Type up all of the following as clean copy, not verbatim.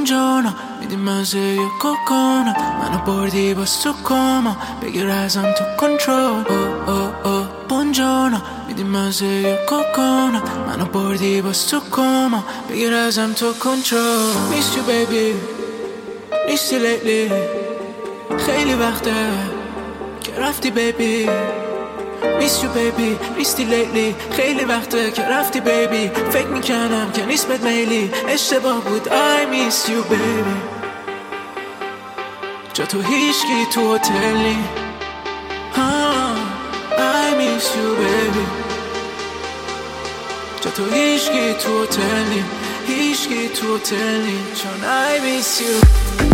اونجانا میدی مزه کوکونا، منو بردی با سکوما، بگیر ازم تو کنترل. اونجانا میدی مزه کوکونا، منو بردی با سکوما، بگیر ازم تو کنترل. Miss you baby نیستی لیلی، خیلی وقته که رفتی بیبی. Miss you baby نیستی لیلی، خیلی وقته که رفتی بیبی. فکر میکنم که نیست بهت میلی، اشتباه بود. I miss you baby. جا تو هیچکی تو هتل نی. I miss you baby. جا تو هیچکی تو هتل نی، هیچکی تو هتل نی، چون I miss you.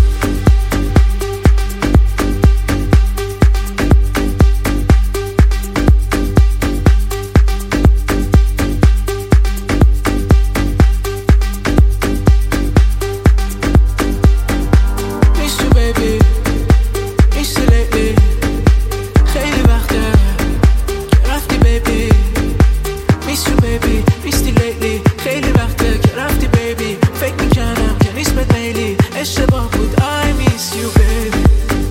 اشتباه بود. I miss you baby.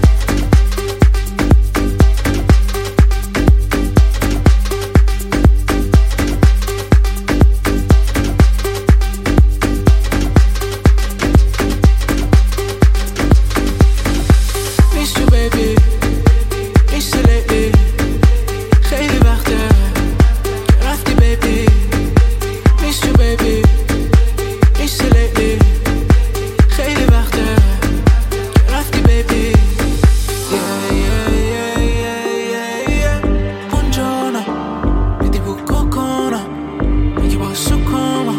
Miss you baby نیستی لیلی، خیلی وقته که رفتی بیبی. Miss you baby نیستی لیلی، خیلی وقته که رفتی بیبی. اونجانا میدی بو کوکونا، میگی با سکوما.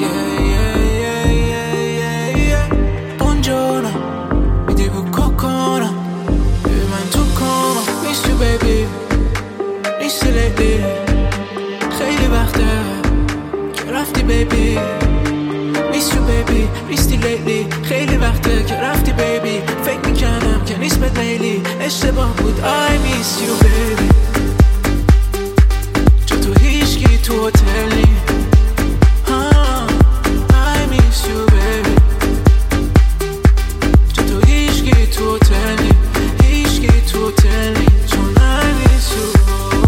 اونجانا میدی بو کوکونا، ببی من تو کوما. Miss you baby نیستی لیلی، خیلی وقته که رفتی بیبی. Miss you baby نیستی لیلی، خیلی وقته که رفتی بیبی. فکر میکنم که نیست بهت میلی، اشتباه بود. I miss you baby. جا تو هیچکی تو هتل نی. I miss you baby. جا تو هیچکی تو هتل نی، هیچکی تو هتل نی، چون I miss you.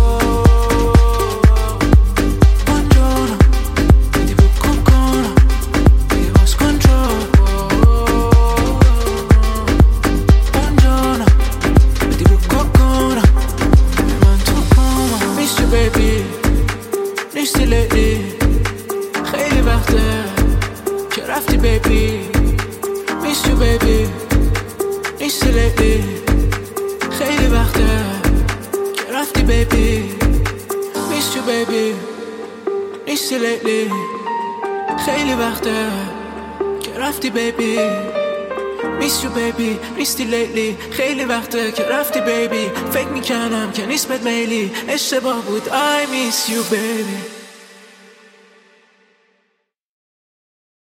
Baby نیستی لیلی، خیلی وقته که رفتی بیبی. Miss you baby نیستی لیلی، خیلی وقته که رفتی بیبی. Miss you baby نیستی لیلی، خیلی وقته که رفتی بیبی. Miss you baby نیستی لیلی، خیلی وقته که رفتی بیبی. فکر میکنم که نیست بهت میلی، اشتباه بود. I miss you baby.